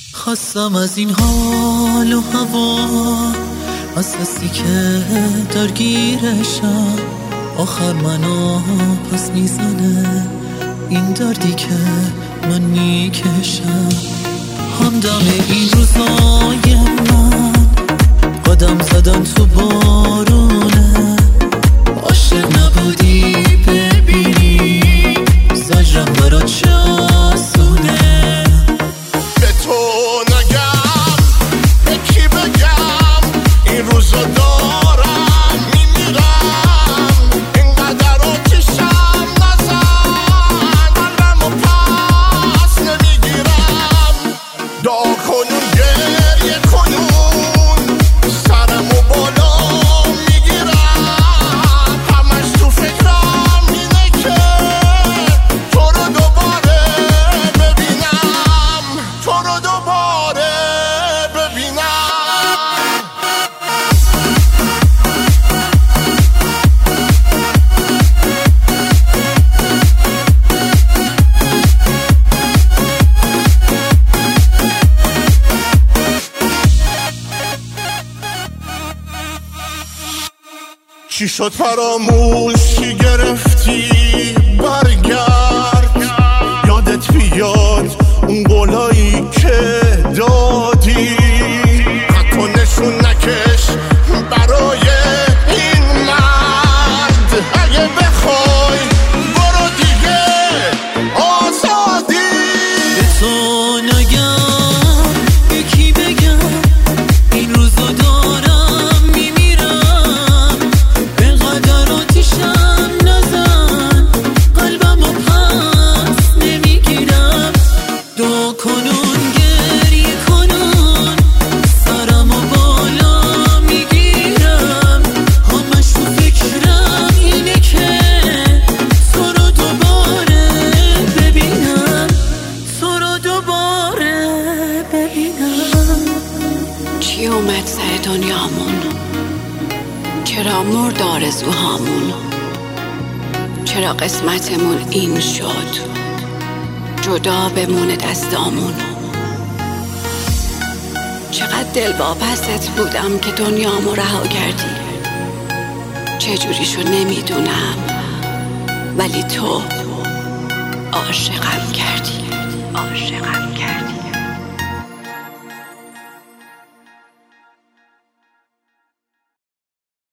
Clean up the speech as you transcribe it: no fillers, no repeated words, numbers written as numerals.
خواستم از این حال و هوا، از حسی که درگیرشم، آخر منو پس میزنه این دردی که من میکشم. همدم این روزای من قدم زدن تو بارونه، عاشق نبودی ببینی زجرم برات چه آسونه. به تو نگم به کی بگم این روزا دارم میمیرم، اینقدر آتیشم نزن قلبمو پس نمیگیرم. دعا کنون گریه کنون سرمو بالا میگیرم، همش تو فکرم اینه که تو رو دوباره ببینم، تو رو دوباره ببینم. چی شد فراموشی گرفتی؟ برگرد یادت بیاد اون قولایی که دادی، حتی نشون نکش برای این مرد. اگه بخوای برو دیگه آزادی. به تو نگم به کی بگم این روزو دارم میمیرم، بقدر آتیشم نزن قلبمو پس نمیگیرم. دعا کنون گریه کنون سرمو بالا میگیرم، همش تو فکرم اینه که تو رو دوباره ببینم، تو رو دوباره ببینم. چی اومد سر دنیامون؟ چرا مرد آرزوهامون؟ چرا قسمتمون این شد جدا بمونه دستامون؟ چقدر دل واپست بودم که دنیامو رها کردی، چجوری شد نمیدونم، ولی تو عاشقم کردی، عاشقم کردی.